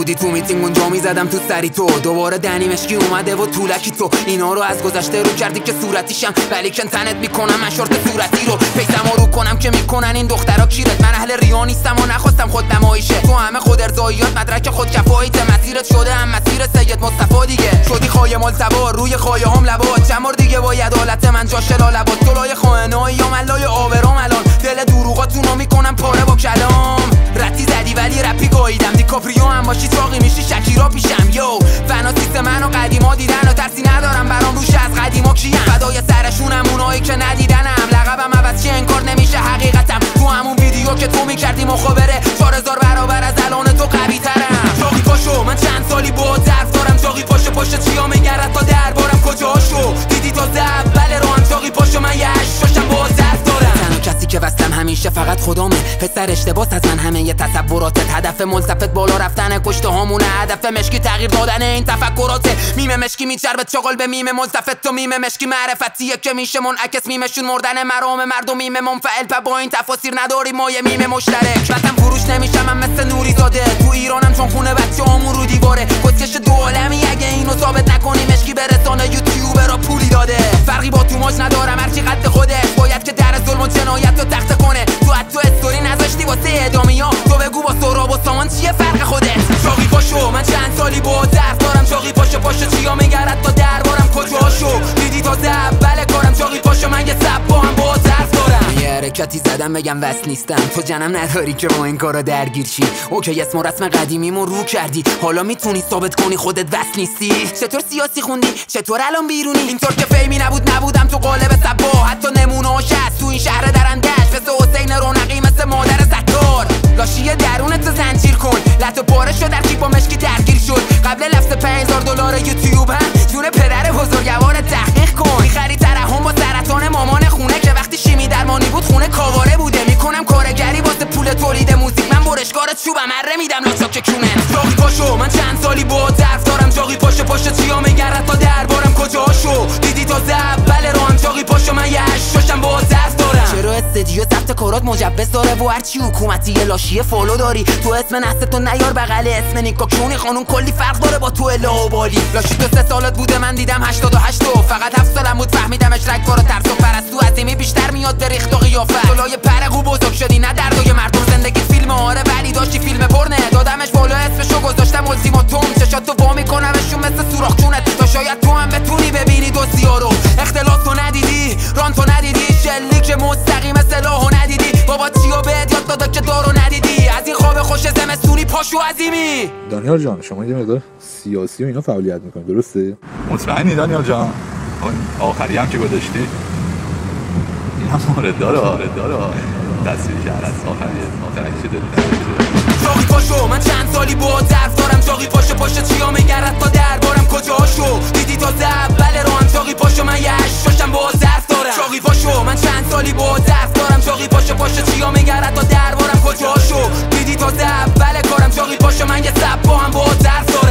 بودی تو میتینگ اونجا میزدم تو سری تو. دوباره دنی مشکی اومده و طولکی تو اینا رو از گذشته رو کردی که صورتیشم ولی کن تنت میکنم من شورت صورتی رو پیسم رو کنم که میکنن این دخترا کیرت. من اهل ریا نیستم و نخواستم خود نمایشه تو همه خود ارضاییات مدرک خود کفایت مسیرت شده هم مسیر سید مصطفی دیگه شدی خایه ملتبا روی خایه هم لبات چند بار دیگه با عدالت من جاش لالبات طلای خائنای یا ملای آورام الان دل دروغاتونو میکنم پاره با کلام رتی زدی ولی رپی گاییدم دیکاپریو هم باشی چاقی میشی شکیرا پیشم یو فناسیست منو قدیما دیدن و ترسی ندارم برام روش از قدیما کیم فدای سرشونم اونایی که ندیدنم لقبم عوض چه انکار نمیشه حقیقتم تو همون ویدیو که تو میکردی مخابره 4000 برابر از الان تو قوی ترم چاقی پاشو من چند سالی با درف دارم چاقی پاشو پاشو چیا میگرد تا دربارم کجاشو دیدی تا اول رو هم چاقی پاشو من یه هشتاشم با درف دارم تنها کسی که وصلم همیشه فقط خدامه پسر اشتباس از من همه یه تصوراتت هدف ملتفت بالا رفتن کشته هامونه هدف مشکی تغییر دادن این تفکراته میم مشکی میچربت چاقل به میم ملتفت تو میم مشکی معرفتیه که میشه منعکس میمشون مردن مرام مردم میم منفعل پا با این تفاسیر نداری ما یه میم مشترک وطن فروش نمیشم من مثل نوری زاده تو ایرانم چون خونه بچه‌هامون رو دیواره کسکش دو عالمی اگه اینو ثابت نکنی مشکی برسانه یوتیوب را پولی داده فرقی با تو ماج ندارم هرچی قد خودت باید که در ظلم و جنایت رو تخته کنه تو حتی استوری نذاشتی واسه اعدامیا تو بگو با سهراب و سامان چیه فرق خودت چاقی پاشو من چند سالی با درد دارم چاقی پاشو پاشو چیا میگرد تا دربارم کجاشو دیدی تا اول کارم چاقی پاشو من یه سب با هم با درد دارم یه حرکتی زدم بگم وصل نیستم تو جنم نداری که با این کارا درگیر چی اوکی اسم و رسم قدیمیمو رو کردی حالا میتونی ثابت کنی خودت وصل نیستی چطور سیاسی خوندی چطور الان بیرونی اینطور که فیمی نبودم تو قالب سبا حتی نمونه‌اش هست تو این شهر درندش مثل حسین رونقی مثل مادر ستار لاشی درونت زنجیر کن لطو پاره شد در با مشکی درگیر شد قبل لفظ $5000 یوتیوب هم جون پدر بزرگوار تحقیق کن میخری ترحم با سرطان مامان خونه که وقتی شیمی درمانی بود خونه کاواره بوده میکنم کارگری واسه پول تولید موزیک من برشکار چوبم اره میدم لاچاک کونت چاقی پاشو من چند سالی با درف دارم چاقی پاشو پاشو چیا میگرد تا دربارم کجاشو دیدی تا اول رو هم چاقی پاشو من یه هشتاشم با درف دارم چرا استدیو ضبط کارات مجوز داره و هرچی حکومتی یه لاشی فالو داری تو اسم نستو نیار بغل اسم نیکا کونی خانون کلی فرق داره با تو اله و بالی لاشی تو 3 سالت بوده من دیدم 88 فقط 7 سالم بود فهمیدمش رگبار و ترس و پرستو عظیمی بیشتر میاد به ریخت و قیافت جلوی پرقو بزرگ شدی نه دردای مردم زندگی فیلم آره ولی داشتی فیلم پرنه دادمش بالا اسمشو گذاشتم التیماتوم چشاتو وا میکنمشون مثل سوراخ جونت تا شاید تو هم بتونی ببینی دوستیا رو اختلاس تو ندیدی ران تو ندیدی شلیک مستقیم سلاحو ندیدی بابا چیو بهت یاد داده که دارو ندیدی از این خواب خوش زمستونی پاشو عظیمی دانیال جان شما یه مقدار سیاسی و اینا فعالیت میکنید درسته؟ مطمئنی دانیال جان؟ آخری هم که گذاشتی این هم مورد داره تصویری که از آخری چه داری چاقی پاشو من چند سالی با درف دارم چاقی پاشو پاشو چیا میگرد تا دربارم کجاشو دیدی تا اول رو هم چاقی پاشو من یه هشتاشم با درف دارم چاقی پاشو من چند سالی با درف دارم چاقی پاشو پاشو چیا میگرد تا دربارم کجاشو دیدی تا اول کارم چاقی پاشو من یه سب با هم با درف دارم